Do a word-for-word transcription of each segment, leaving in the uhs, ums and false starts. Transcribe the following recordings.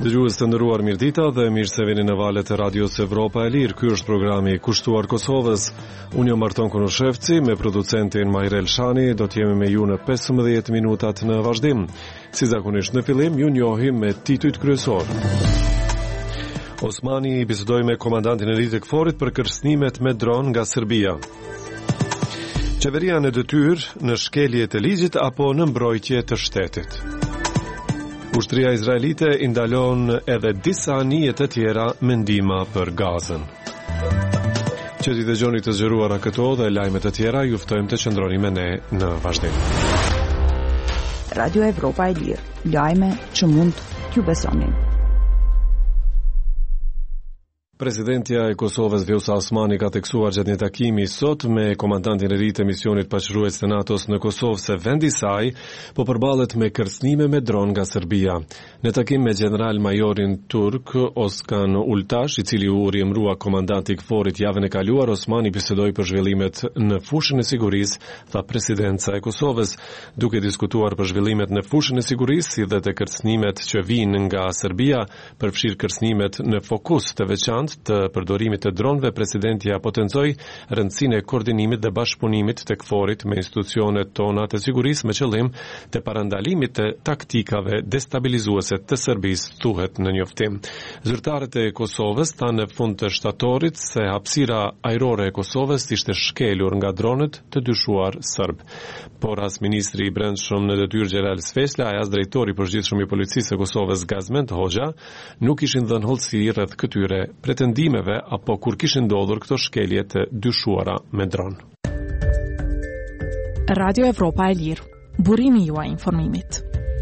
Dëgjues të nderuar, mirëdita dhe mirë se vini në valët e radios Evropa e Lirë. Ky është programi Kushtuar Kosovës. Unë jam Marton Konoshevci me producentin Majrel Shani. Do të jemi me ju në pesëmbëdhjetë minutat në vazhdim. Si zakonisht në fillim, ju njohim me titujt kryesor. Osmani i bisedoi me komandantin e ri të KFOR-it për kërcënimet me dron nga Serbia. Qeveria në detyrë në shkelje të ligjit apo në mbrojtje të shtetit. Ushtria izraelite i ndalon edhe disa nije të tjera me ndihmë për Gazën. Që t'i dëgjoni të zgjeruara këto dhe lajmet të tjera, ju ftojmë të qëndroni me ne në vazhdim. Radio Evropa e Lirë, lajme që mund t'ju besonin. Presidentja e Kosovës Vjosa Osmani ka teksuar gjatë një takimi sot me komandantin e ri të misionit paqërues të NATO-s në Kosovë se vendi i saj po përballet me kërcënime me dron nga Serbia. Në takim me general majorin turk Oskan Ultash, i cili u riemrua komandanti i KFOR-it javën e kaluar, Osmani bisedoi për zhvillimet në fushën e sigurisë, tha presidenca e Kosovës, duke diskutuar për zhvillimet në fushën e sigurisë si dhe të kërcënimet që vijnë nga Serbia, përfshirë kërcënimet në fokus të veçantë të përdorimit të dronëve. Presidenti potencoi rëndësinë e koordinimit dhe bashkëpunimit të KFOR-it me institucionet tona të sigurisë me qëllim të parandalimit të taktikave destabilizuese të Serbisë, thuhet në njoftim. Zyrtarët e Kosovës thanë në fund të shtatorit se hapësira ajrore e Kosovës ishte shkelur nga dronët të dyshuar serb. Por as ministri i brendshëm në detyrë Xhelal Sfesla, as drejtori i përgjithshëm i policisë së Kosovës Gazmend Hoxha nuk ishin dhënë hollësi rreth këtyre pretendimeve apo kur kishin ndodhur këto shkelje të dyshuara me dron. Radio Evropa e Lirë, burimi juaj informimit.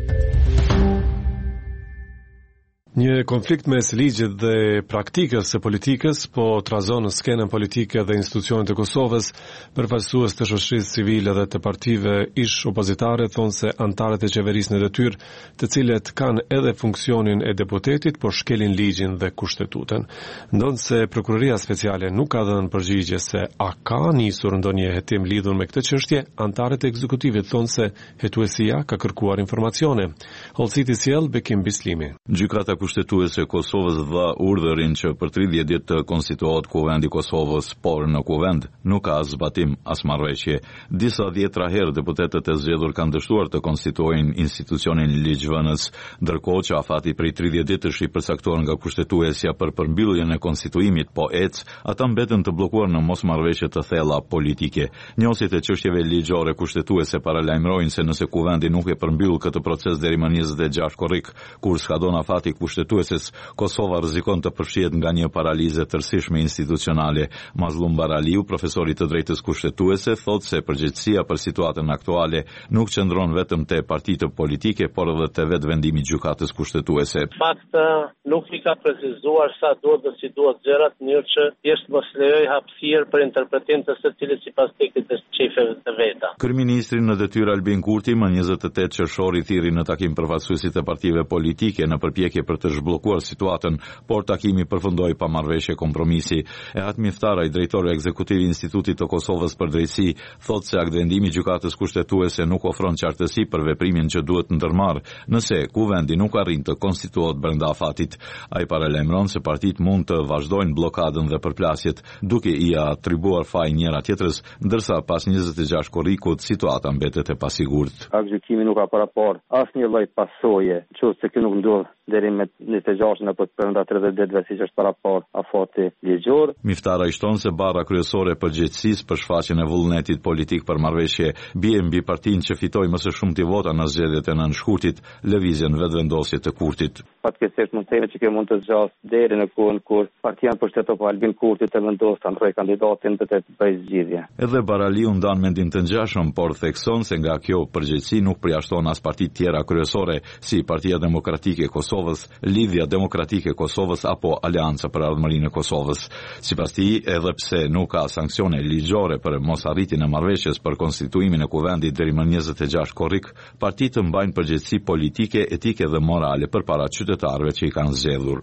Një konflikt mes ligjit dhe praktikës së politikës po trazon në skenën politike dhe institucionet e Kosovës. Përfaqësues të shoqërisë civile dhe të partive ish opozitare thonë se antarët e qeverisë në detyrë, të cilët kanë edhe funksionin e deputetit, por shkelin ligjin dhe kushtetutën. Ndonse prokuroria speciale nuk ka dhënë përgjigje se a ka nisur ndonjë hetim lidhur me këtë çështje, antarët e ekzekutivit thonë se hetuesia ka kërkuar informacione. Hollësiti sjell Bekim Bislimi. Gjykata kushtetuese e Kosovës dha urdhërin që për tridhjetë ditë të konstituohet Kuvendi i Kosovës, por në Kuvend nuk ka zbatim as marrëveshje. Disa dhjetra herë deputetët e zgjedhur kanë dështuar të konstituojnë institucionin ligjvënës, ndërkohë që afati prej tridhjetë ditësh i përcaktuar nga kushtetuesja për përmbylljen e konstituimit po ec, ata mbeten të bllokuar në mosmarrëveshje të thella politike. Njohësit e çështjeve ligjore kushtetuese paralajmërojnë se nëse Kuvendi nuk e përmbyll këtë proces deri më njëzet e gjashtë korrik, kur skadon afati kushtetueses, Kosova rrezikon të përfshihet nga një paralize tërësishme institucionale. Mazlum Baraliu, profesori të drejtës kushtetuese, thotë se përgjegjësia për situatën aktuale nuk qëndron vetëm te partitë politike, por edhe te vetë vendimi i gjykatës kushtetuese. Fakt nuk i ka precizuar sa duhet dhe si duhet gjërat, në mënyrë që thjesht mos lejoj hapësirë për interpretim të secilit sipas tekstit të çifeve të veta. Kryeministri në detyrë Albin Kurti më njëzet e tetë qershor i thirri në takim përfaqësuesit e partive politike në përpjekje për të zhbllokuar situatën, por takimi përfundoi pa marrëveshje kompromisi. Ehat Miftara, i drejtori ekzekutiv i Institutit të Kosovës për drejtësi, thotë se aktvendimi i gjykatës kushtetuese nuk ofron qartësi për veprimin që duhet ndërmarrë nëse Kuvendi nuk arrin të konstituohet brenda afatit. Ai paralajmëron se partitë mund të vazhdojnë blokadën dhe përplasjet, duke i atribuar faj njëra tjetrës, ndërsa pas njëzet e gjashtë korrikut situata mbetet e pasigurt. Gjykimi nuk ka parapor asnjë lloj pasoje, nëse kjo nuk ndodh deri me njëzet e gjashtë apo brenda tridhjetë ditëve siç është parapor afati ligjor. Miftara i shton se barra kryesore e përgjegjësisë për shfaqjen e vullnetit politik për marrëveshje bie mbi partinë që fitoi më së shumti vota në zgjedhjet e nënshkurtit, lëvizjen vetëvendosje të Kurtit. Fatkeqësisht mund të themi që kjo mund të zgjasë deri në kohën kur partia në pushteto po Albin Kurti të vendosë të ndrojë kandidatin për të bëjë zgjedhje. Edhe Baraliu ndan mendin të ngjashëm, por thekson se nga kjo përgjegjësi nuk përjashton as partitë tjera kryesore si Partia Demokratike e Kosovës, Lidhja Demokratike e Kosovës apo Aleanca për Ardhmërinë e Kosovës. Sipas tij, edhe pse nuk ka sanksione ligjore për mosarritjen e marrëveshjes për konstituimin e Kuvendit deri më njëzet e gjashtë korrik, partitë mbajnë përgjegjësi politike, etike dhe morale përpara qytetarëve që i kanë zgjedhur. Partitë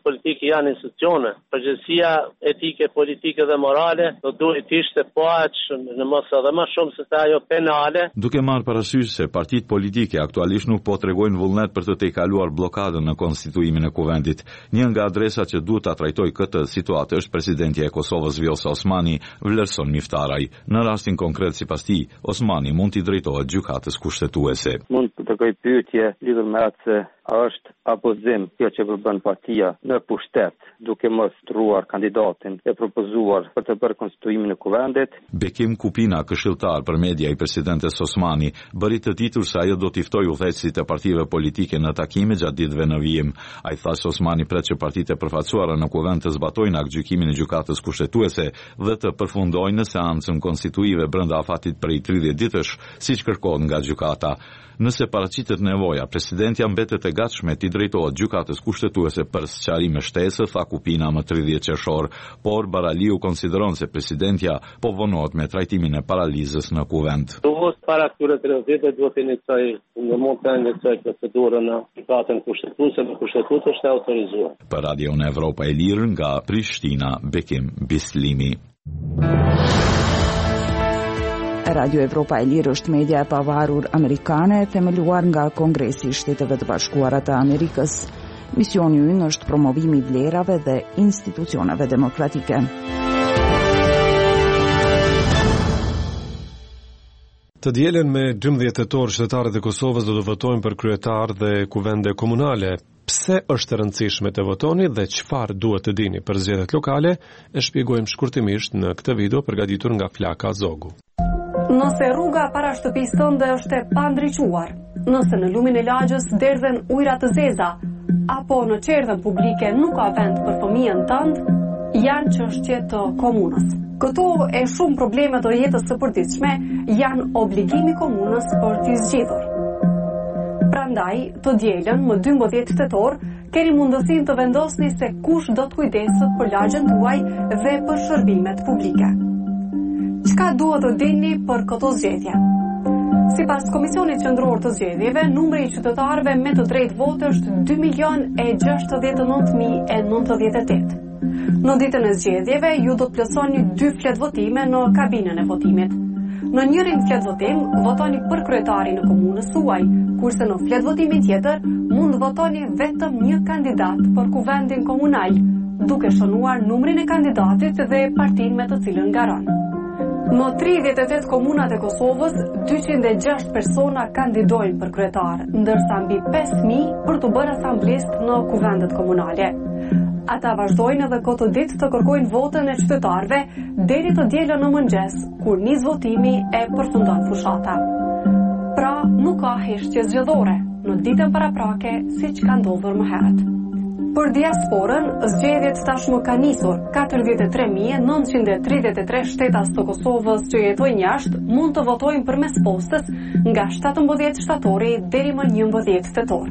politike janë institucione. Përgjegjësia etike, politike dhe morale do duhet të ishte po aq në mos edhe më shumë se ajo penale. Duke marrë parasysh se partitë politike aktualisht nuk po tregojnë vullnet për të tejkaluar blokadën në konstituimin e kuvendit, një nga adresat që duhet ta trajtojë këtë situatë është presidentja e Kosovës Vjosa Osmani, vlerëson Miftaraj. Në rastin konkret sipas tij, Osmani mund t'i drejtohet gjykatës kushtetuese. Mund të kërkoj pyetje lidhur me atë se a është apozim kjo që përbën partia në pushtet, duke mos truar kandidatin e propozuar për të bërë konstituimin e kuvendit. Bekim Kupina, këshilltar për media i presidentes Osmani, bëri të ditur se ajo do t'i ftojë udhëheqësit e partive politike në takime gjatë ditëve në vijim. Ai tha se Osmani pret që partitë e përfaqësuara në kuvend të zbatojnë aktgjykimin e gjykatës kushtetuese dhe të përfundojnë në seancën konstituive brenda afatit prej tridhjetë ditësh, siç kërkohet nga gjykata. Nëse paraqitet nevoja, presidentja mbetet e gatshme t'i drejtohet gjykatës kushtetuese për sqarim shtesë, tha Kupina më tridhjetë qershor, por Baraliu konsideron se presidentja po vonohet me trajtimin e paralizës në kuvend. Duhet para këtyre tridhjetë duhet të inicioj në mund të inicioj procedurën në gjykatën kushtetuese, në kushtetutë është autorizuar. Për Radio në Evropa e Lirë nga Prishtina, Bekim Bislimi. Radio Evropa e Lirë është media e pavarur amerikane themeluar nga Kongresi i Shteteve të Bashkuara të Amerikës. Misioni i ynë është promovimi i vlerave dhe institucioneve demokratike. Të dielën me dymbëdhjetë tetor, qytetarët e Kosovës do të votojnë për kryetar dhe kuvende komunale. Pse është e rëndësishme të votoni dhe çfarë duhet të dini për zgjedhjet lokale, e shpjegojmë shkurtimisht në këtë video përgatitur nga Flaka Zogu. Nëse rruga para shtëpisë tënde është e pandriquar, nëse në lumin e lagjës derdhen ujëra të zeza, apo në qerdhën publike nuk ka vend për fëmijën tënd, janë çështje të komunës. Këto e shumë probleme të jetës së përditshme janë obligimi i komunës për t'i zgjidhur. Prandaj, të dielën më dymbëdhjetë tetor, keni mundësinë të vendosni se kush do të kujdeset për lagjën tuaj dhe për shërbimet publike. Çka duhet të dini për këto zgjedhje? Sipas Komisionit Qendror të Zgjedhjeve, numri i qytetarëve me të drejtë vote është dy milion e gjashtëdhjetë e nëntë mijë e nëntëdhjetë e tetë. Në ditën e zgjedhjeve, ju do të plotësoni dy flet votime në kabinën e votimit. Në njërin flet votim, votoni për kryetarin e komunës suaj, kurse në flet votimin tjetër, mund votoni vetëm një kandidat për kuvendin komunal, duke shënuar numrin e kandidatit dhe partinë me të cilën garon. Në tridhjetë e tetë komunat e Kosovës, dyqind e gjashtë persona kandidojnë për kryetar, ndërsa mbi pesë mijë për të bërë asamblesë në kuvendet komunale. Ata vazhdojnë edhe këtë ditë të kërkojnë votën e qytetarëve deri të dielën në mëngjes, kur nis votimi e përfundon fushata. Pra, nuk ka heshtje zgjedhore në ditën paraprake, siç ka ndodhur më herët. Për diasporën, zgjedhjet tashmë ka nisur. katërdhjetë e tre mijë e nëntëqind e tridhjetë e tre shtetas të Kosovës që jetojnë jashtë mund të votojnë përmes postës nga shtatëmbëdhjetë shtatori deri më njëmbëdhjetë tetor.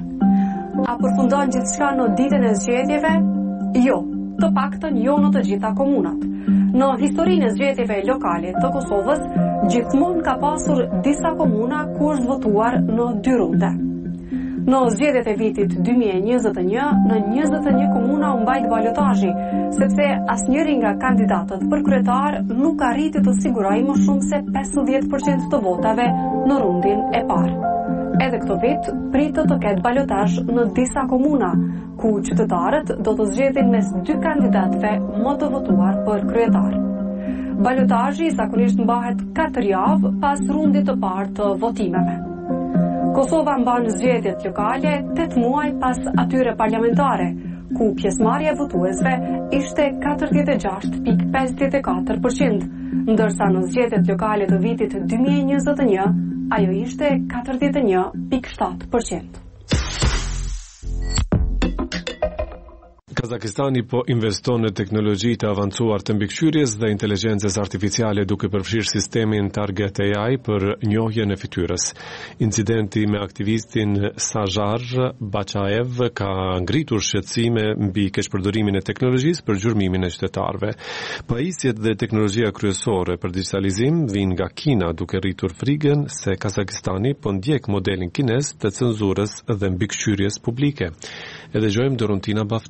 A përfundon gjithçka në ditën e zgjedhjeve? Jo, të paktën jo në të gjitha komunat. Në historinë e zgjedhjeve lokale të Kosovës, gjithmonë ka pasur disa komuna ku është votuar në dy runde. Në zgjedhjet e vitit dy mijë e njëzet e një, në njëzet e një komuna u mbajt balotazhi, sepse asnjëri nga kandidatët për kryetar nuk arriti të sigurojë më shumë se pesëdhjetë përqind të votave në rundin e parë. Edhe këtë vit pritet të ketë balotazh në disa komuna, ku qytetarët do të zgjedhin mes dy kandidatëve më të votuar për kryetar. Balotazhi zakonisht mbahet katër javë pas rundit të parë të votimeve. Kosova mban zgjedhjet lokale tetë muaj pas atyre parlamentare, ku pjesëmarrja e votuesve ishte katërdhjetë e gjashtë pikë pesëdhjetë e katër përqind, ndërsa në zgjedhjet lokale të vitit dy mijë e njëzet e një, ajo ishte katërdhjetë e një pikë shtatë përqind. Kazakistani po investon në teknologji të avancuar të mbikëqyrjes dhe inteligjencës artificiale duke përfshirë sistemin Target A I për njohjen e fytyrës. Incidenti me aktivistin Sajar Bachaev ka ngritur shqetësime mbi keqpërdorimin e teknologjisë për gjurmimin e qytetarëve. Pajisjet dhe teknologjia kryesore për digitalizim vijnë nga Kina, duke rritur frikën se Kazakistani po ndjek modelin kinez të cenzurës dhe mbikëqyrjes publike. E dëgjojmë Dorontina Baftion.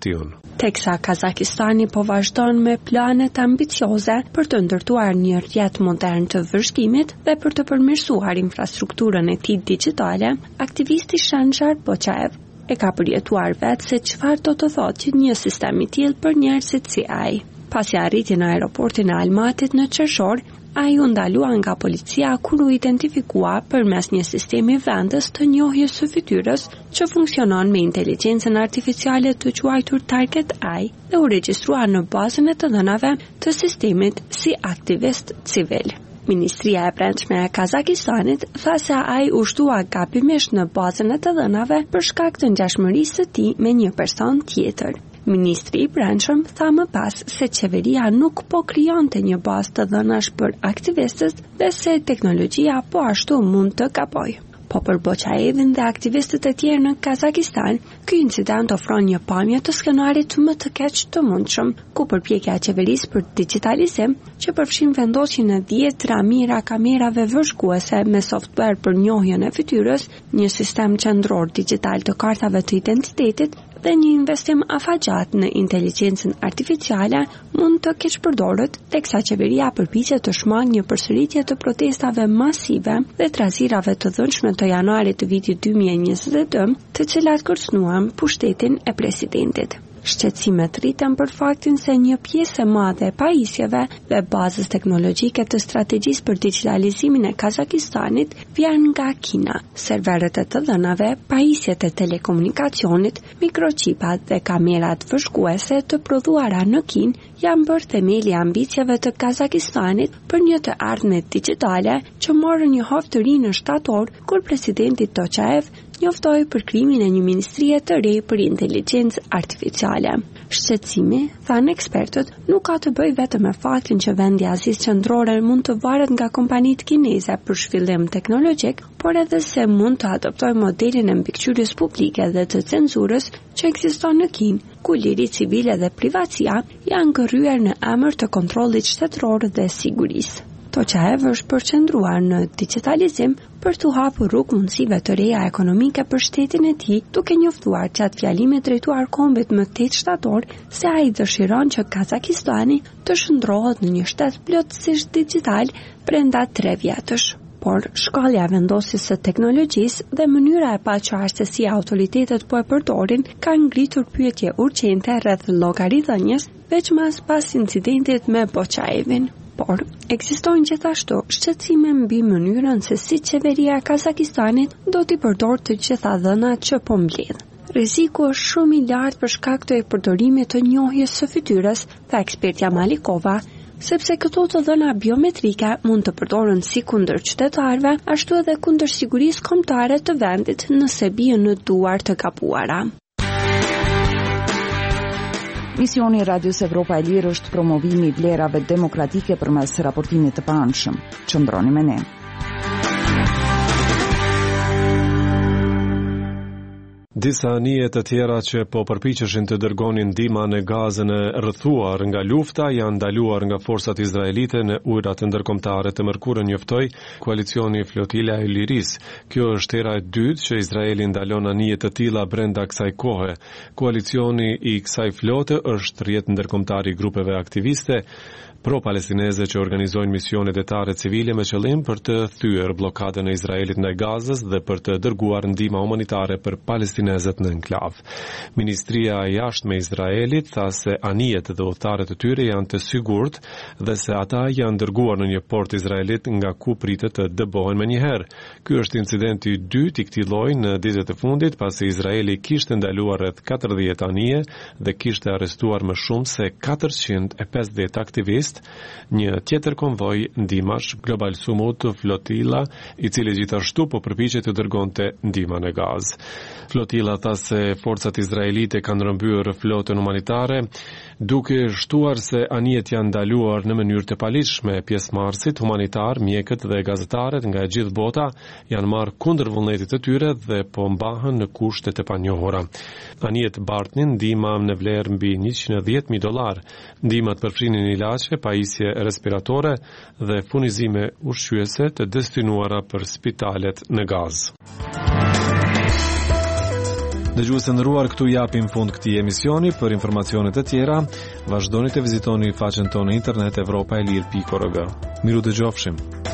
teksa Kazakistani po vazhdon me planet ambicioze për të ndërtuar një rrjet modern të vëzhgimit dhe për të përmirësuar infrastrukturën e tij digjitale, aktivisti Shanshar Boçaev e ka përjetuar vetë se çfarë do të thotë që një sistem i tillë për njerëzit si ai. Pasi arriti në aeroportin e Almatit në Qershor, ai u ndalua nga policia kur u identifikua përmes një sistemi vendes të njohjes së fytyrës që funksionon me inteligjencën artificiale të quajtur Target Eye dhe u regjistrua në bazën e të dhënave të sistemit si aktivist civil. Ministria e Brendshme e Kazakistanit tha se ai u shtua gabimisht në bazën e të dhënave për shkak të ngjashmërisë së tij me një person tjetër. Ministri i Brendshëm tha më pas se qeveria nuk po krijonte një bazë të dhënash për aktivistët dhe se teknologjia po ashtu mund të gabojë. Po për Boçaevin dhe aktivistët e tjerë në Kazakistan, ky incident ofron një pamje të skenarit më të keq të mundshëm, ku përpjekja e qeverisë për digitalizim, që përfshin vendosjen e dhjetra mijëra kamerave vëzhguese me software për njohjen e fytyrës, një sistem qendror digital të kartave të identitetit dhe një investim afagjat në inteligjencën artificiale mund të keqpërdoret, teksa qeveria përpiqet të shmangë një përsëritje të protestave masive dhe trazirave të dhënshme të janarit të vitit dy mijë e njëzet e dy, të cilat kërcënuan pushtetin e presidentit. Shqetësimet rriten për faktin se një pjesë e madhe e pajisjeve dhe bazës teknologjike të strategjisë për digitalizimin e Kazakistanit vjen nga Kina. Serverët e të dhënave, pajisjet e telekomunikacionit, mikrochipat dhe kamerat vëzhguese të prodhuara në Kinë janë bërë themeli i ambicieve të Kazakistanit për një të ardhme digjitale që morën një hap të ri në shtator kur presidenti Toqaev njoftoi për krimin e një ministrie të re për inteligjencë artificiale. Shqetësimi, thanë ekspertët, nuk ka të bëjë vetëm me faktin që vendi Azisë Qendrore mund të varet nga kompanitë kineze për zhvillim teknologjik, por edhe se mund të adoptojë modelin e mbikëqyrjes publike dhe të cenzurës që ekziston në Kinë, ku liri civile dhe privatësia janë ngërryer në emër të kontrollit shtetëror dhe sigurisë. Toqaev është përqendruar në digitalizim për të hapur rrugë mundësive të reja ekonomike për shtetin e tij, duke njoftuar gjatë fjalimit drejtuar kombit më tetë shtator se ai dëshiron që Kazakistani të shndrohet në një shtet plotësisht digital brenda tre vjetësh. Por shkallja e vendosjes së teknologjisë dhe mënyra e paqartë se si autoritetet po e përdorin kanë ngritur pyetje urgjente rreth llogaridhënies, veçmas pas incidentit me Boçaevin. Por, ekzistojnë gjithashtu shqetësime mbi mënyrën se si qeveria e Kazakistanit do t'i përdorë të gjitha dhënat që po mbledh. Rreziku është shumë i lartë për shkak të përdorimit të njohjes së fytyrës, tha ekspertja Malikova, sepse këto të dhëna biometrike mund të përdoren si kundër qytetarëve, ashtu edhe kundër sigurisë kombëtare të vendit nëse bien në duar të gabuara. Misioni i Radios Evropa e Lirë është promovimi i vlerave demokratike përmes raportimit të paanshëm. Qëndroni me ne. Disa anije të tjera që po përpiqeshin të dërgonin ndihma në Gazën e rrëthuar nga lufta janë ndaluar nga forcat izraelite në ujrat ndërkombëtare, të mërkurën njoftoi koalicioni Flotila e Lirisë. Kjo është hera e dytë që Izraeli ndalon anije të tilla brenda kësaj kohe. Koalicioni i kësaj flote është rrjet ndërkombëtar i grupeve aktiviste pro-palestineze që organizojnë misione detare civile me qëllim për të thyer bllokadën e Izraelit ndaj Gazës dhe për të dërguar ndihmë humanitare për palestinezët në enklav. Ministria e jashtme e Izraelit tha se anijet dhe udhëtarët e tyre janë të sigurt dhe se ata janë dërguar në një port izraelit nga ku pritet të dëbohen menjëherë. Ky është incidenti i dytë i këtij lloji në ditët e fundit, pasi Izraeli kishte ndaluar rreth katërdhjetë anije dhe kishte arrestuar më shumë se katërqind e pesëdhjetë aktivistë. Një tjetër konvoj ndihmash Global Sumut Flotilla, i cili gjithashtu po përpiqet të dërgonte ndihma në Gazë. Flotilla tha se forcat izraelite kanë rrëmbyer flotën humanitare, duke shtuar se anijet janë ndaluar në mënyrë të paligjshme. Pjesëmarrësit humanitar, mjekët dhe gazetarët nga e gjithë bota janë marrë kundër vullnetit të tyre dhe po mbahen në kushte të panjohura. Anijet bartnin ndihma në vlerë mbi njëqind e dhjetë mijë dollar. Ndihmat përfshinin ilaçe, pajisje respiratore dhe furnizime ushqyese të destinuara për spitalet në Gazë. Dëgjues të nderuar, këtu japim fund këtij emisioni. Për informacione të tjera, vazhdoni të vizitoni faqen tonë në internet evropaelir pikë org. Miru dëgjofshim.